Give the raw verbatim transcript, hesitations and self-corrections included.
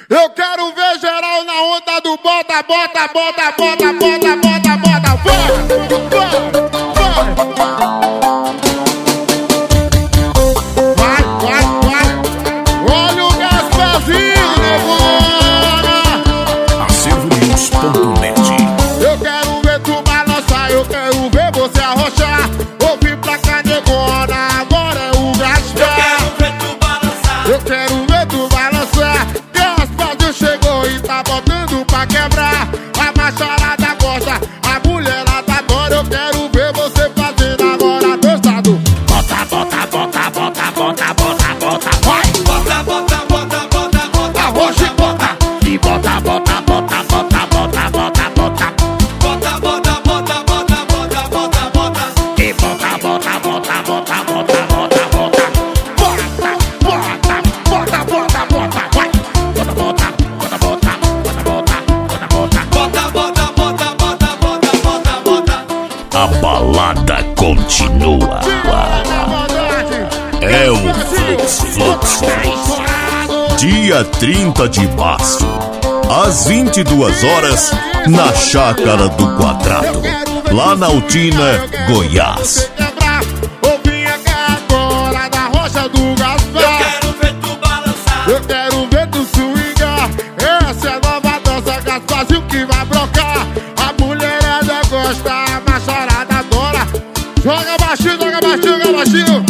Eu quero ver geral na onda do bota, bota, bota, bota, bota, bota, bota, vai, vai, vai. Olha o Gasparzinho, negona. Acervo news ponto net. Eu quero ver tu balançar, eu quero ver você arrochar. Ouvi pra cá, negona, agora é o Gaspar. Eu quero ver tu balançar. Eu quero ver tu balançar. Gasparzinho chegou e tá botando pra quebrar. A macharada gosta, a mulherada adora. Eu quero ver você fazendo agora tostado. Bota, bota, bota, bota, bota, bota, bota, vai. Bota, bota, bota, bota, bota, Arrocha e bota. E bota, bota, bota, bota, bota, bota, bota. bota, bota, bota, bota, bota, bota, bota. E bota, bota, bota, bota, bota, bota, bota. Bota, bota, bota, bota, bota, vai. Bota, bota, bota, bota, bota, bota, bota, bota. Bota, bota, bota, bota, bota, bota, bota. A balada continua. É o Fluxo, Fluxo. Dia trinta de março, às vinte e duas horas, na Chácara do Quadrado, lá na Altina, Goiás. Ouvi agora da rocha do Eu Gaspar. quero ver tu balançar. Eu quero ver tu swingar. Essa é a nova dança, Gasparzinho que vai brocar. A mulherada gosta, a macharada adora. Joga baixinho, joga baixinho, joga baixinho.